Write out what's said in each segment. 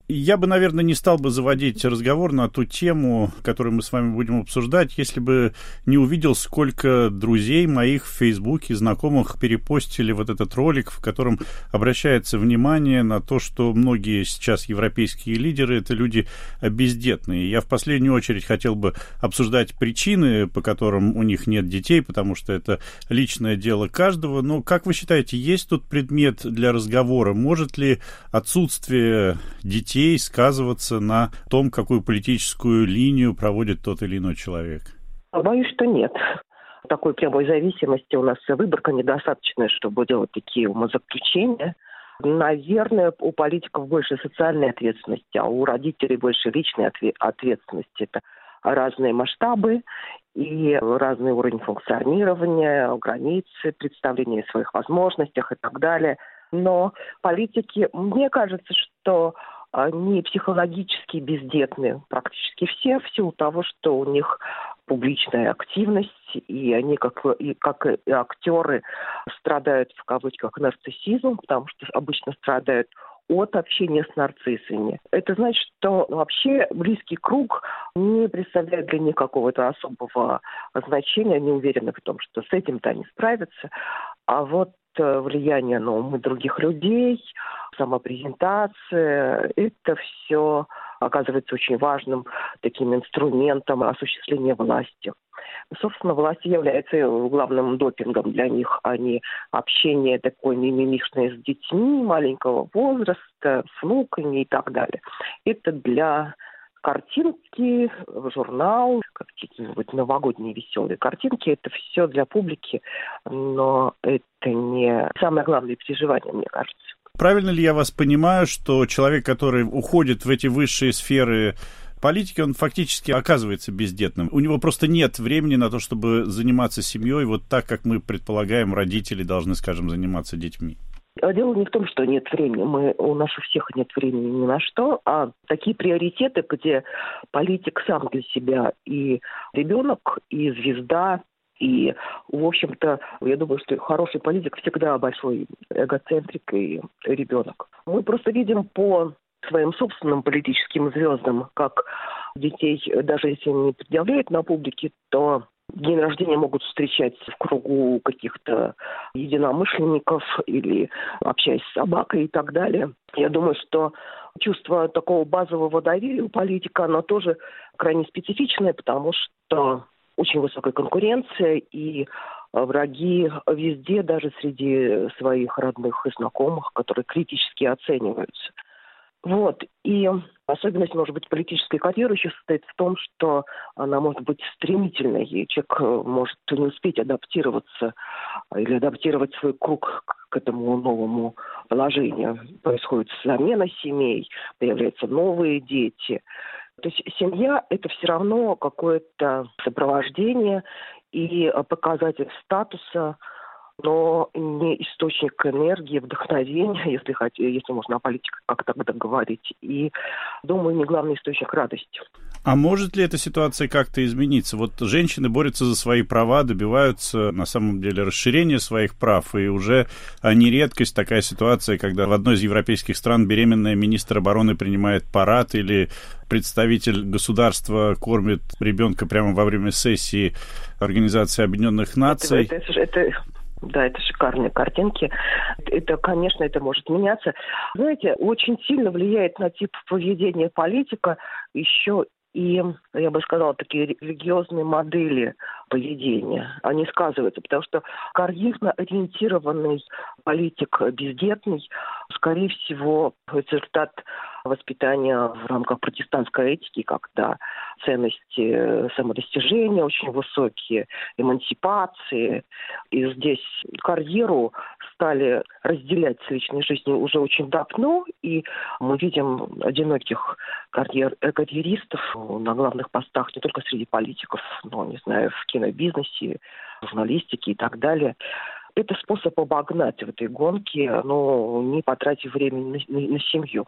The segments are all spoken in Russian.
Я бы, наверное, не стал бы заводить разговор на ту тему, которую мы с вами будем обсуждать, если бы не увидел, сколько друзей моих в Фейсбуке, знакомых, перепостили вот этот ролик, в котором обращается внимание на то, что многие сейчас европейские лидеры — это люди бездетные. Я в последнюю очередь хотел бы обсуждать причины, по которым у них нет детей, потому что это личное дело каждого. Но, как вы считаете, есть тут предмет для разговора? Может ли отсутствие детей сказываться на том, какую политическую линию проводит тот или иной человек? Боюсь, что нет. Такой прямой зависимости у нас выборка недостаточная, чтобы делать такие умозаключения. Наверное, у политиков больше социальной ответственности, а у родителей больше личной ответственности. Это разные масштабы и разный уровень функционирования, границы, представления о своих возможностях и так далее. Но политики, мне кажется, что они психологически бездетны практически все, в силу того, что у них публичная активность, и они, как и актеры, страдают, в кавычках, нарциссизмом, потому что обычно страдают от общения с нарциссами. Это значит, что вообще близкий круг не представляет для них какого-то особого значения, они уверены в том, что с этим-то они справятся, а вот влияние на умы других людей, самопрезентация, это все оказывается очень важным таким инструментом осуществления власти. Собственно, власть является главным допингом для них, а не общение такое мимимишное с детьми маленького возраста, с внуками и так далее. Это для картинки, журнал, какие-нибудь новогодние веселые картинки, это все для публики, но это не самое главное переживание, мне кажется. Правильно ли я вас понимаю, что человек, который уходит в эти высшие сферы политики, он фактически оказывается бездетным? У него просто нет времени на то, чтобы заниматься семьей, вот так, как мы предполагаем, родители должны, скажем, заниматься детьми. Дело не в том, что нет времени. У нас у всех нет времени ни на что, а такие приоритеты, где политик сам для себя и ребенок, и звезда, и, в общем-то, я думаю, что хороший политик всегда большой эгоцентрик и ребенок. Мы просто видим по своим собственным политическим звездам, как детей, даже если они не предъявляют на публике, то день рождения могут встречать в кругу каких-то единомышленников или общаясь с собакой и так далее. Я думаю, что чувство такого базового доверия у политика, оно тоже крайне специфичное, потому что очень высокая конкуренция и враги везде, даже среди своих родных и знакомых, которые критически оцениваются. Вот. И особенность, может быть, политической карьеры еще состоит в том, что она может быть стремительной, и человек может не успеть адаптироваться или адаптировать свой круг к этому новому положению. Происходит замена семей, появляются новые дети. То есть семья – это все равно какое-то сопровождение и показатель статуса, но не источник энергии, вдохновения, если можно о политике как-то говорить, и, думаю, не главный источник радости. А может ли эта ситуация как-то измениться? Вот женщины борются за свои права, добиваются, на самом деле, расширения своих прав, и уже не редкость такая ситуация, когда в одной из европейских стран беременная министр обороны принимает парад или представитель государства кормит ребенка прямо во время сессии Организации Объединенных Наций. Да, это шикарные картинки. Это, конечно, это может меняться. Знаете, очень сильно влияет на тип поведения политика еще и, я бы сказала, такие религиозные модели поведения. Они сказываются, потому что карьерно ориентированный политик бездетный, скорее всего, результат воспитания в рамках протестантской этики, когда ценности самодостижения очень высокие, эмансипации. И здесь карьеру стали разделять с личной жизнью уже очень давно, и мы видим одиноких карьеристов на главных постах не только среди политиков, но, не знаю, в кинобизнесе, журналистике и так далее. Это способ обогнать в этой гонке, но не потратив времени на семью.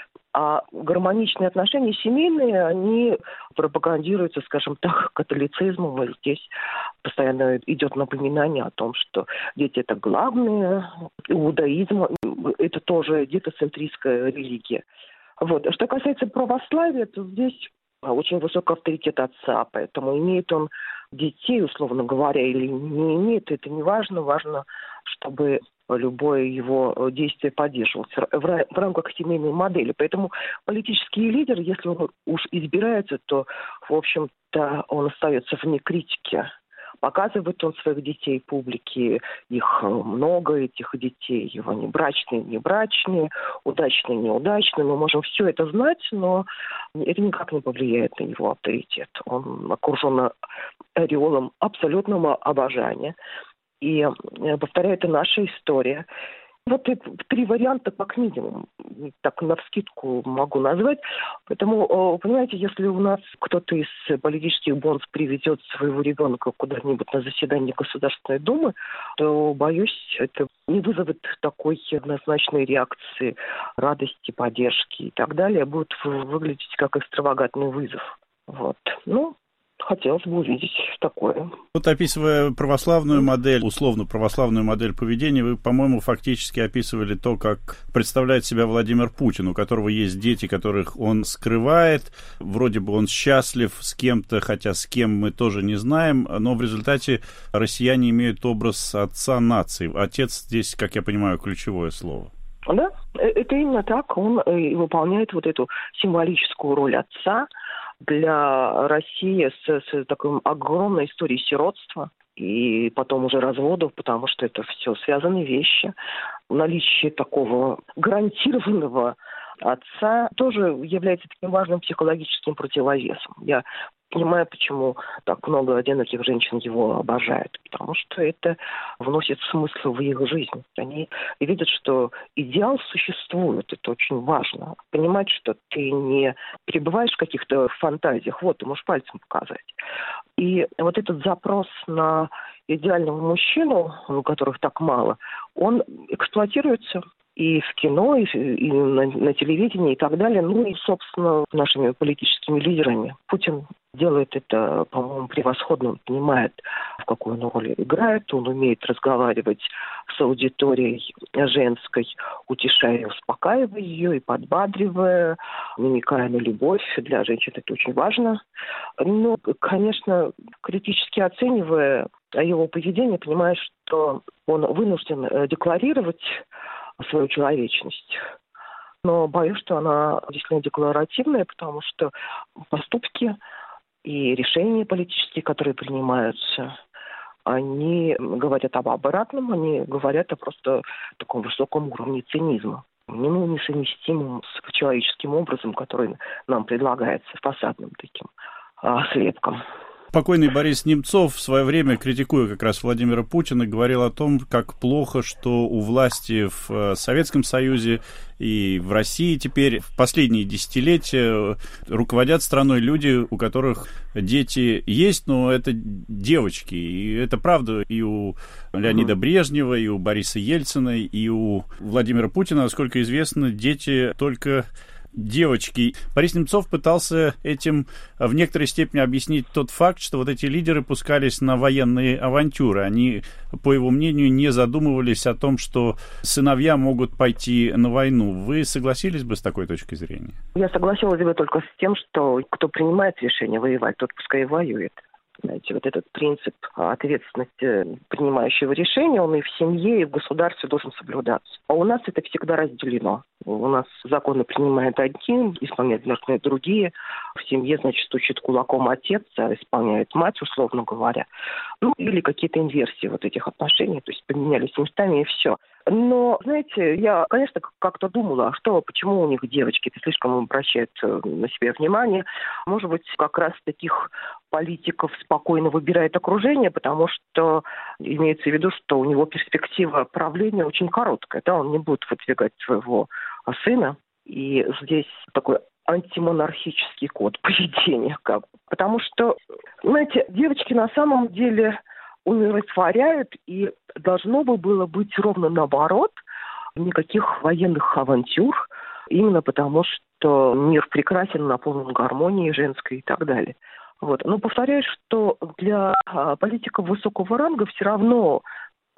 А гармоничные отношения семейные, они пропагандируются, скажем так, католицизмом. И здесь постоянно идет напоминание о том, что дети – это главное. Иудаизм – это тоже детоцентристская религия. Вот. Что касается православия, то здесь очень высокий авторитет отца, поэтому имеет он детей, условно говоря, или не имеет, это не важно. Важно, чтобы любое его действие поддерживалось в рамках семейной модели. Поэтому политический лидер, если он уж избирается, то, в общем-то, он остается вне критики. Показывает он своих детей публике, их много, этих детей, они брачные, небрачные, удачные, неудачные. Мы можем все это знать, но это никак не повлияет на его авторитет. Он окружен ореолом абсолютного обожания. И, повторяю, это наша история. Вот это 3 варианта, как минимум, так навскидку могу назвать. Поэтому, понимаете, если у нас кто-то из политических бонз приведет своего ребенка куда-нибудь на заседание Государственной Думы, то, боюсь, это не вызовет такой однозначной реакции, радости, поддержки и так далее. Будет выглядеть как экстравагантный вызов. Вот. Хотелось бы увидеть такое. Вот описывая православную модель, условно православную модель поведения, вы, по-моему, фактически описывали то, как представляет себя Владимир Путин, у которого есть дети, которых он скрывает. Вроде бы он счастлив с кем-то, хотя с кем мы тоже не знаем, но в результате россияне имеют образ отца нации. Отец здесь, как я понимаю, ключевое слово. Да, это именно так. Он выполняет вот эту символическую роль отца. Для России с такой огромной историей сиротства и потом уже разводов, потому что это все связанные вещи. Наличие такого гарантированного отца тоже является таким важным психологическим противовесом. Я понимаю, почему так много одиноких женщин его обожают. Потому что это вносит смысл в их жизнь. Они видят, что идеал существует. Это очень важно. Понимать, что ты не пребываешь в каких-то фантазиях. Вот, ты можешь пальцем показать. И вот этот запрос на идеального мужчину, у которых так мало, он эксплуатируется и в кино, и на телевидении, и так далее. И, собственно, нашими политическими лидерами. Путин делает это, по-моему, превосходно. Он понимает, в какую он роль играет. Он умеет разговаривать с аудиторией женской, утешая и успокаивая ее, и подбадривая, намекая на любовь. Для женщин это очень важно. Но, конечно, критически оценивая его поведение, понимаешь, что он вынужден декларировать свою человечность. Но боюсь, что она действительно декларативная, потому что поступки и решения политические, которые принимаются, они говорят об обратном, они говорят о просто таком высоком уровне цинизма, несовместимым с человеческим образом, который нам предлагается фасадным таким слепком. Покойный Борис Немцов в свое время, критикуя как раз Владимира Путина, говорил о том, как плохо, что у власти в Советском Союзе и в России теперь в последние десятилетия руководят страной люди, у которых дети есть, но это девочки. И это правда и у Леонида Брежнева, и у Бориса Ельцина, и у Владимира Путина, насколько известно, дети только девочки. Борис Немцов пытался этим в некоторой степени объяснить тот факт, что вот эти лидеры пускались на военные авантюры. Они, по его мнению, не задумывались о том, что сыновья могут пойти на войну. Вы согласились бы с такой точкой зрения? Я согласилась бы только с тем, что кто принимает решение воевать, тот пускай и воюет. Знаете, вот этот принцип ответственности принимающего решения, он и в семье, и в государстве должен соблюдаться. А у нас это всегда разделено. У нас законы принимают одни, исполняют другие. В семье, значит, стучит кулаком отец, а исполняет мать, условно говоря. Или какие-то инверсии вот этих отношений, то есть поменялись местами и все. Но, знаете, я, конечно, как-то думала, почему у них девочки слишком обращают на себя внимание. Может быть, как раз таких политиков спокойно выбирает окружение, потому что имеется в виду, что у него перспектива правления очень короткая. Да, он не будет выдвигать своего сына. И здесь такой антимонархический код поведения. Потому что, знаете, девочки на самом деле умиротворяют, и должно бы было быть ровно наоборот, никаких военных авантюр, именно потому что мир прекрасен, наполнен гармонией женской и так далее. Вот. Но повторяю, что для политиков высокого ранга все равно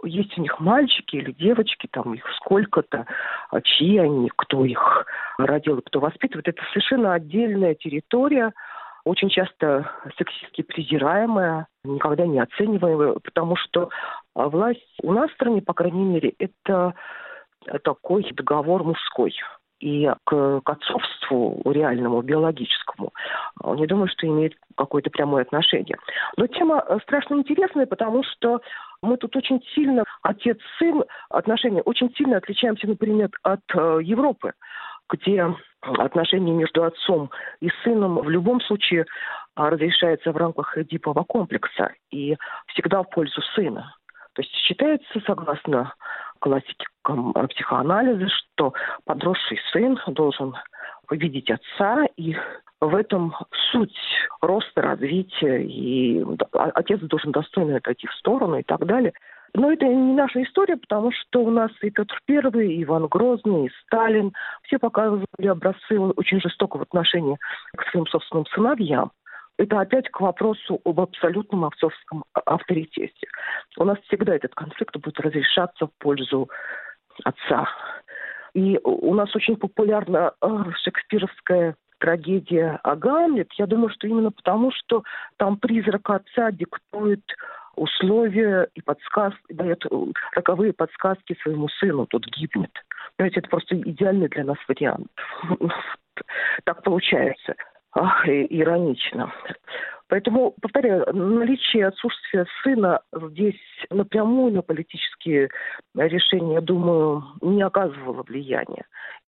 есть у них мальчики или девочки, там их сколько-то, чьи они, кто их родил и кто воспитывает. Это совершенно отдельная территория, очень часто сексистски презираемая, никогда не оцениваемая, потому что власть у нас в стране, по крайней мере, это такой договор мужской. И к отцовству реальному, биологическому, не думаю, что имеет какое-то прямое отношение. Но тема страшно интересная, потому что мы тут очень сильно, отец-сын, отношения очень сильно отличаемся, например, от Европы, где отношения между отцом и сыном в любом случае разрешаются в рамках эдипового комплекса и всегда в пользу сына. То есть считается, согласно классикам психоанализа, что подросший сын должен победить отца, и в этом суть роста, развития, и отец должен достойно отойти в сторону и так далее. Но это не наша история, потому что у нас и Петр I, и Иван Грозный, и Сталин все показывали образцы очень жестокого отношения к своим собственным сыновьям. Это опять к вопросу об абсолютном отцовском авторитете. У нас всегда этот конфликт будет разрешаться в пользу отца. И у нас очень популярна шекспировская трагедия о Гамлет. Я думаю, что именно потому, что там призрак отца диктует условия и подсказки, дает роковые подсказки своему сыну, тот гибнет. Понимаете, это просто идеальный для нас вариант. Так получается. Иронично. Поэтому, повторяю, наличие отсутствия сына здесь напрямую на политические решения, думаю, не оказывало влияния.